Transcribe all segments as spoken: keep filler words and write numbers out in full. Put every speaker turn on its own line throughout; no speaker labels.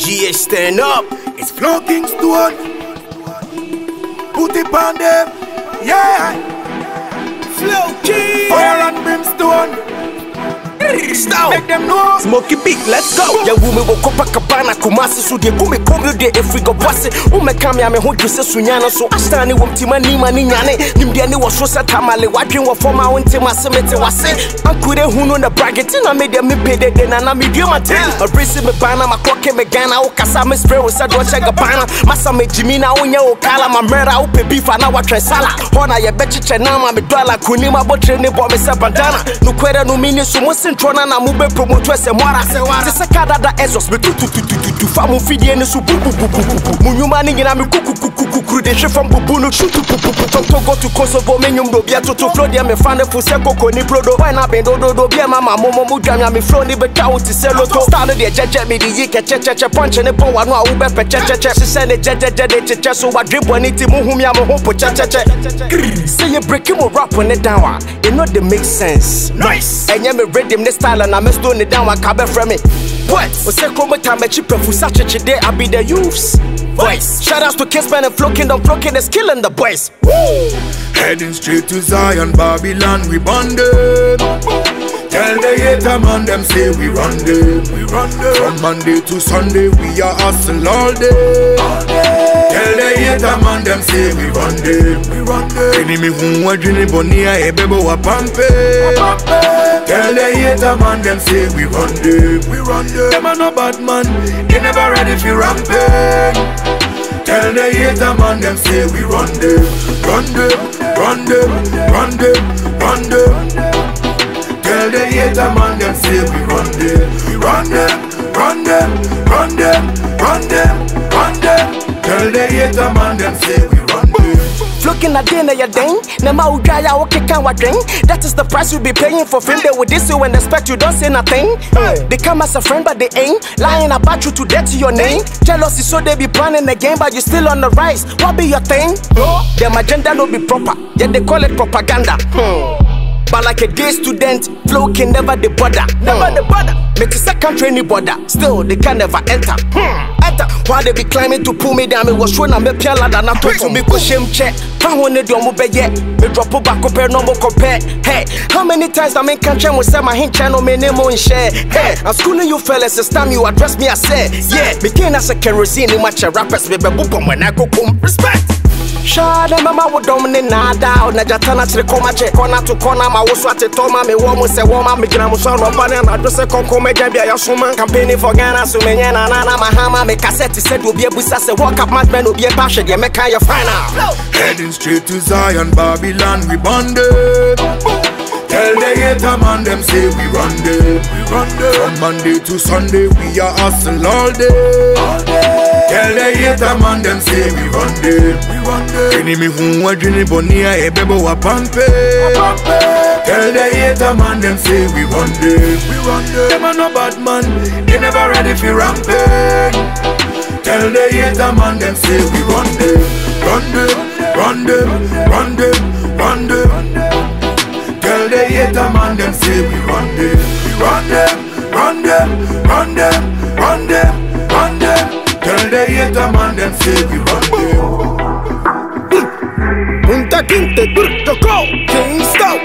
G H stand up.
It's Flow Kingston. Put it on them. Yeah.
Flow King.
Fire and brimstone.
Stop.
Make them know.
Smoky big, let's go. Ya woman will Copacabana, Kumasi, so they go me come de if we go pass it. Who me come ya me hold you say sunyana so I stand it with Timani Maniane. Nimdiani was so satamale, wiping what for my own team. I submitted was it. I couldn't who know the bracket. I made them pay the then and I made you my tail. A brace me banana, my clock me Ghana, Okasa me spray with Sadwacha Gabana. Massa me Jimina, Unya Okala, my murder, Upe beef, and our Tresala. Hona, ya betcha Chanama, me dwala, Kunima, Botrene, Bombe Sabandana. No queer no meaning so much. Trona na mube promote se mwara se sekada da ezos me tu tu tu tu tu famu fidie ne so bu bu bu bu munyuma ni ngina me kuku kuku kuku de she from bubu no shutu pu pu pu to go to Kosovo menyum do bia to to flow dia me fan for se koko ni prodo why na bendo do do bia mama momo mu dwa me flow ni beta wo ti se loto style de jeje me di yike che che che punch ne pon wanu a wo be pe che che che se ne jeje je de che che so wa dribble ni ti mu hum ya mo ho po che che che say you break him rap when it down it not dey make sense
Nice.
Enye me ready this style and I'm stone it down. I can't from me. What? We say chroma time a cheap for such a day. I be the youths. Voice. Shout outs to Kingsman and Flow Kingdom. Flow Kingdom is killing the boys. Woo!
Heading straight to Zion, Babylon, we bonded. Tell the hater man them say we run them. We run them. From Monday to Sunday we are hustle all day. Tell the hater man them say we run them. We run them. Enemy who want to bonia ebebo wa pampe. Tell the hater man them say we run them. We run them. Them are no bad man. They never ready for ramping. Tell the hater man them say we run them. Run them. Run them. Run them. Run them. Tell the hater man them say we run them. We run them. Run them. Run them. Run them. Run them. Tell the hater man them say we run them.
Looking at dinner, your ding. Nema Ugaya, okay, can what drink? That is the price you be paying for film. They will diss you and expect you don't say nothing. Hey. They come as a friend, but they ain't lying about you to death to your name. Jealousy, so they be planning the game, but you still on the rise. What be your thing? Their agenda no be proper, yet they call it propaganda. Hmm. But like a day student, Flow can never the border. Never the border. Make a second training border. Still, they can never enter. Hmm. Enter. Why they be climbing to pull me down? Me was showing I'm a piano ladder. Not to me go shame check. Found one of them yet. Me drop a back compare no more compare. Hey, how many times I make country will say my hint channel me name on share. Hey, I'm schooling you fellas. It's time you address me. I said, yeah. Became as a kerosene in much rappers. Me be boom when I go home. Respect. Shada mama wo domine nada na jatana chire koma che corner to corner ma wo so atetoma me wo mo se wo ma me gina mo so no pa na do se konko me gya bia ya soma campaigning for Ghana so me nya na na na mahama me cassette said obi ebusa se walk up madman obi e pa hwe de me kan your final.
Heading straight to Zion, Babylon, we bonded. Tell the hater man them say we run them. We run them. From Monday to Sunday we are hustle all day. All day. Tell the hater man them say we run them. We run them. Enemy who want to bonia ebebo wa pampe. Tell the hater man them say we run them. We run them. Them are no bad man. They never ready for ramping. Tell the hater man them say we run them. Run them. Run them. Run them. Run them. Tell the hater man them say we run them. We run them. Run them. Run them. Run them. Run them. Tell the hater man them say we run them.
Punta Quinte, to go, Kingston.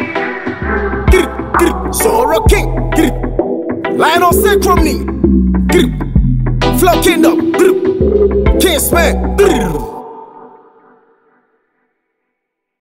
Soro King, Lion on Sacrum knee. Flow Kingdom, Kingsman.